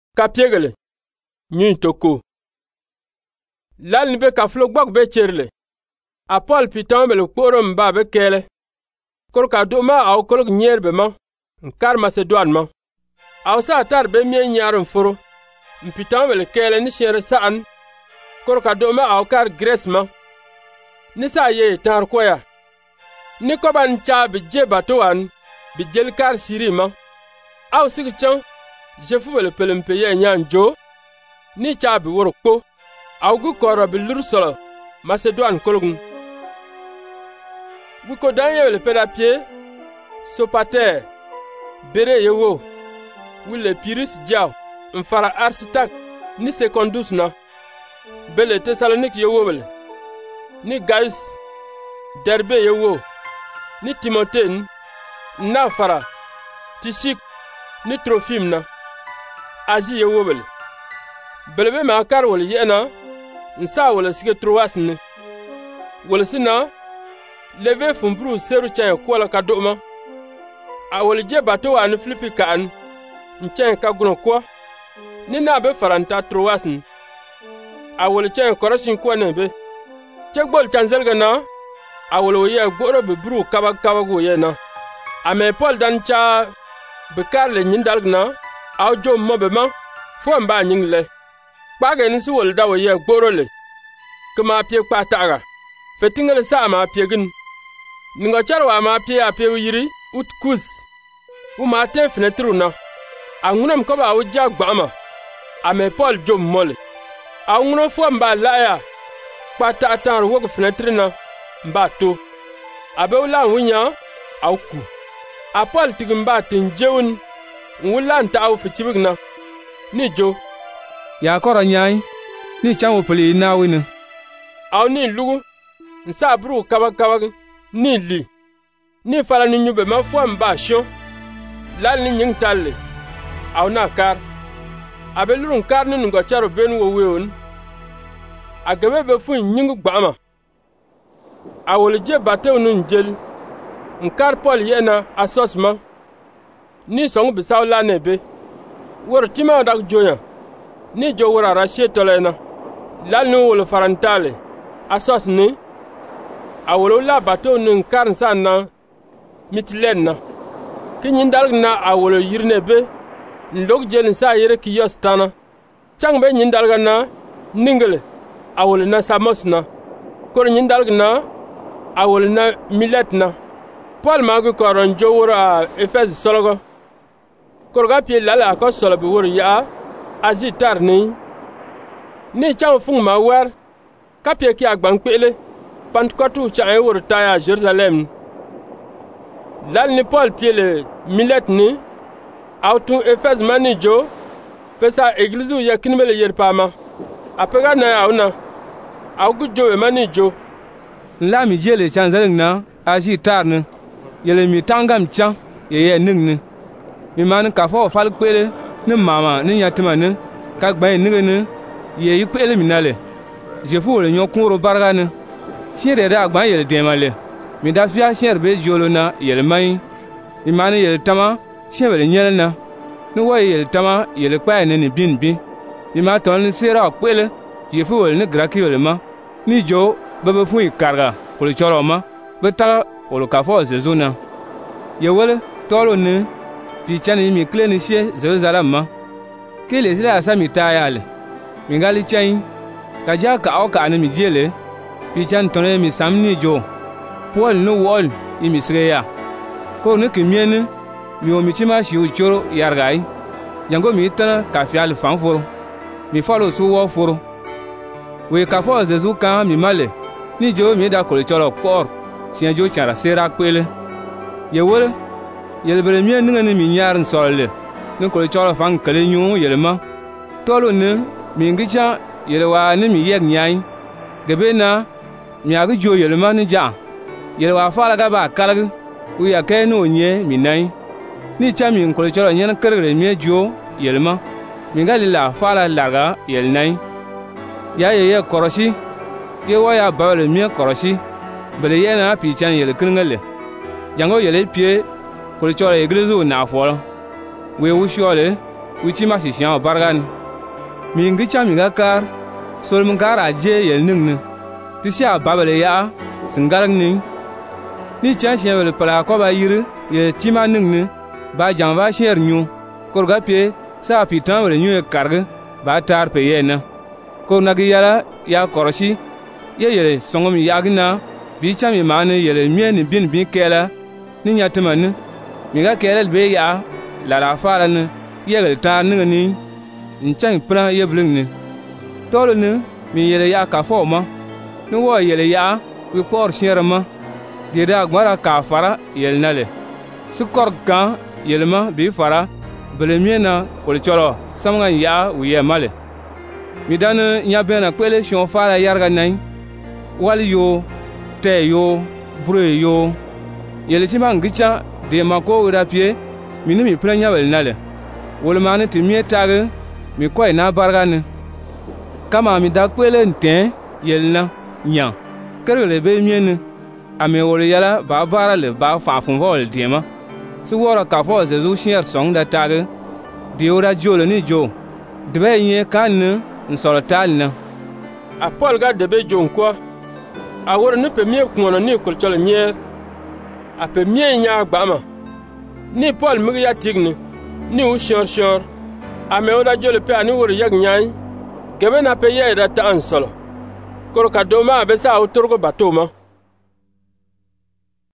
Kapiegele nyi toko lal ni be kaflo gbok be cherle a Paul piton be kporo mba be kele kor ka do ma aw kolog nyer be ma nkar Macedon ma aw sa tar be mi nyarum furo mpiton be kele ni shere saan kor ka do ma aw kar Grace ma ni sa ye tar koya ni ko ban cha be je batowan bi jel kar siri ma aw sig chan je fu le pelempe ye nyan jo ni cha bi wor ko aw gu koro bi lur solo Macedon kolgun gu ko danye le peda pied Sopater bere yewo wile Pyrrhus diaw mfara Arsitac ni Secondus na bele Thessalonique yewo bele ni Gaius Derbe yewo ni Timothée na fara Tishik ni Trophime na Asie yewo bele ma kar wol yena nsa wol sige Troas ni wol sina leve fumbru seru chen ko la kadoma a wol je bato an Filipi kan nchen ka guno ko ni na be faranta Troas ni a wol chen koroshin ko ne be chegbol chanzelga na a wol ye goro be bru kaba go yena a me Paul dan cha be karle nyindalgna a jo mo be ma fo mba nyingle kpage ni si wol dawo ye gboro le kuma pie kpa taga fetingel sa ma piegin ningo charwa ma pie a pie yiri utkus u ma te fenetru na angunam ko ba wuja gbama a me Paul jom mole a nguno fo mba laaya kpa ta tan wo fenetri na mba to abe wula wunya au ku a Paul tigimba tinjeun wulan ta au fichibigna ni jo ya kora nyai ni chanwo peli na wini aw ni lugu nsa bru kaba ni li ni fala ni nyube ma fo mba sho lal ni nying talle aw na kar abelurun kar ni ngo charo ben wo weon agabe be fu nying gbama awol je batew nun jel nkar Paul yena asosma ni song bisaw la nebe wor tima dak joya ni jo wora rashe tolena lal ni wol farantale asos ni awolo la bato nun karn sanna mitlenna kinyin dalgna awolo yirnebe ndog jel sa yere ki yostana changbe nyin dalgna ningle awolo na samosna kor nyin dalgna awolo na miletna Paul magu koron jo wora Efes sologo korga pie lala ko solobi wor ya Asie tar ni chan fung ma war kapie ki agban kwele Pentecote chan wor ta Jerusalem lal ni Paul pie le milet ni autu Efes mani jo pesa église ya kinbele yer pama apega na auna augu jo mani jo la mi jele chan zaleng na Asie tar ni yele mi tangam chan ye ning ni mi man ka fo fal kwele ni mama ni yatima ni ka gban ni ni ye yi kwele minale je fu le nyokuro barga ni shere da gban yele demale mi da fia shere be jolo na yele mai mi man yele tama shere le nyele na ni wo yele tama yele kwa ni bin mi ma ton ni sera kwele je fu le ni graki yele ma ni jo bebe fu ikarga ko choro ma beta o ka fo zezuna ye wele tolo ni pi chani mi kleni sie Jerusalem ma kele sila sa mi tayale mi ngali chain ka ja ka o ka ni mi jele pi chan tone mi samni jo Paul no wol i mi sreya ko ni ki mieni mi o mi chima shi o choro yargai yango mi tana ka fial fanforo mi falo su wo foro we ka fo Jesu ka mi male ni jo mi da ko choro kor sien jo chara sera kwele ye wole yelbere mi ninga ni mi nyarin solle ni ko choro fan kale nyu yelma tolo ne mi ngicha yelwa ni mi yeg nyai gebe na mi agi jo yelma ni ja yelwa fala ga ba kalgu u ya ke no nye mi nai ni cha mi ko choro nyen kerere mi jo yelma mi ngali la fala laga yel nai ya ye koroshi ye wa ya bawle mi koroshi bele yena pi chan yel kringale jango yele pie ko choro église na folo we wu shole wi ti ma si sian bargan mi ngi cham mi ga kar solum gara je yel ning ne ti sia babale ya singalang ni chan sian wel pala ko ba yir ye ti ma ning ne ba jang va sher nyu korga pie sa pitan wel nyu karga ba tar pe yena ko nagi yala ya koroshi ye yele songom yagna bi cham mi mane yele mien ni bin bin kela ni nyatama ne mi ga kela be ya la fala ne yegel tar ne ni nchang plan ye bling ne tolo ne mi yele ya ka fo ma ni wo yele ya wi por sherma de da gbara ka fara yel nale su kor kan yelma bi fara bele miena ko cholo samga ya wi ye male mi dan nya bena kwele shon fara yarga nai wal yo te yo bure yo yele sima ngicha de mako ura pie mi ni mi pranya wel nale wol mane ti mi tage mi koy na barga ne kama mi da kwele nten yelna nya kerele be miene ame wol yala ba bara le ba fa fun vol dema su wora ka fo ze zu sher song da tage de ora jolo ni jo de be nye kan n sol tal na a Paul ga de be jon ko a wor ne pe mie kuono ni kol chol nyer a pe mie nya gbama ni Paul mi ya tigni ni u shor a me ora jolo pe ani wor yag nyai gebe na pe ye da ta an solo kor ka do ma be sa o turgo batoma